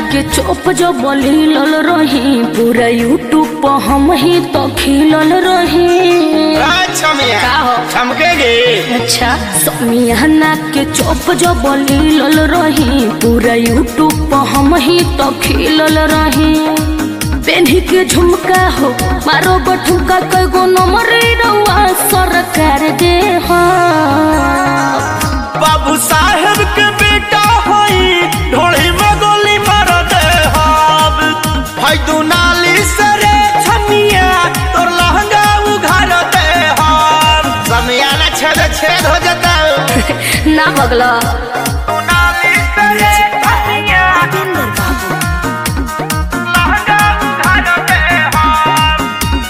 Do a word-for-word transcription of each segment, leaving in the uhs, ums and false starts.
के चौप जो बलिलल रही पूरा यूट्यूब पर हम ही तो खिलल रही। अच्छा समियाना के चौप जो बलिलल रही पूरा यूट्यूब पर हम ही तो खिलल रही। पेन्ही के झुमका हो मारो बठुका कईगो नंबर रउआ सरकार दे हो। बाबू साहेब के बेटा होई ढोली में गोली मार दे हम। भाई तू नाली सरे छमिया तोर लहंगा उघार दे हम। समियाना छेद छेद हो जाता ना बगला नाली सरे छमिया लहंगा उघार दे हम।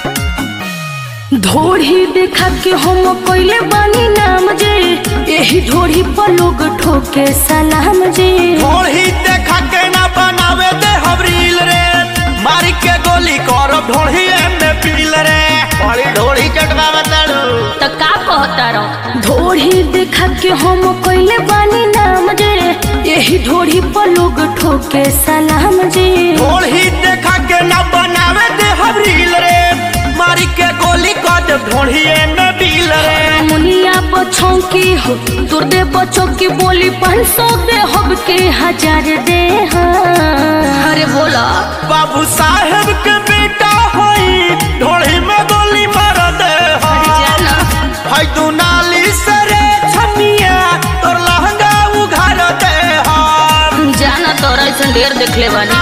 ढोढ़ी देखा के हम कोइले बानी नाम जे यही ढोढ़ी पर लोग ठोके सलाम जी। ढोढ़ी देखा के ना बनावे दे हबरील रे मारी के गोली कर ढोढ़ी में पील रे बड़ी ढोढ़ी कटवा बताड़ू तो का कहता रहो। ढोढ़ी देखा के हम कोइले बानी नाम जे यही ढोढ़ी पर लोग ठोके सलाम जी। ढोढ़ी देखा के ना बनावे दे हबरील रे मारी के गोली कर ढोढ़ी में पील रे। मुनिया बच्चों की हो तुर दे बच्चों की बोली पाँच सौ दे हब के हजार दे। अरे बोला बाबू साहेब के बेटा होई ढोढ़ी में गोली मार दे भाई तू नाली सरे छमिया तोर लहंगा उघार दे हम। जाना तोरा ऐसा ढेर देख ले बानी।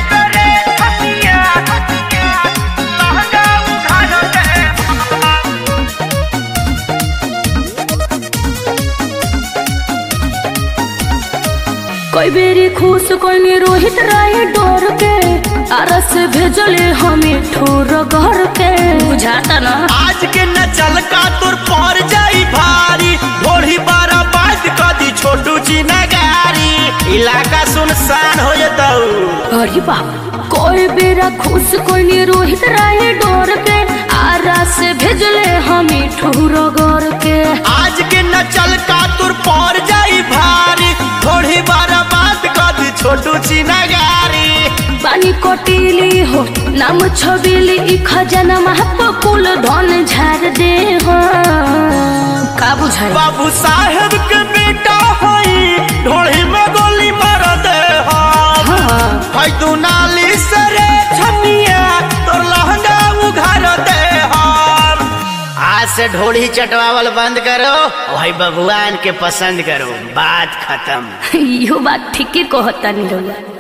कोई बेरी खुश कोई रोहित राय डोर के आरस भेजले हमें ठोर घर के बुझाता ना। आज के न चल का तोर पर जाई भारी ढोढ़ी बारा बात कदी छोटू ची नगारी इलाका सुनसान हो जाताऊ। अरे बाप कोई बेरा खुश कोई रोहित राय डोर के आरस भेजले हमें ठोर घर के। आज के न चल का तोर पर जाई भारी ढोढ़ी बारा बात कदी छोटू ची नगारी पानी कोटिली हो नाम छबिली ई खजाना महप कुल धन झार दे हो। का बुझाई बाबू साहेब के बेटा होई ढोढ़ी में गोली मार दे हम। भाई तू नाली सरे छमिया तोर लहंगा उघार दे हम। आज से ढोढ़ी चटवावल बंद करो भाई बबुआन के पसंद करो बात खत्म। यो बात ठीक कहता नहीं।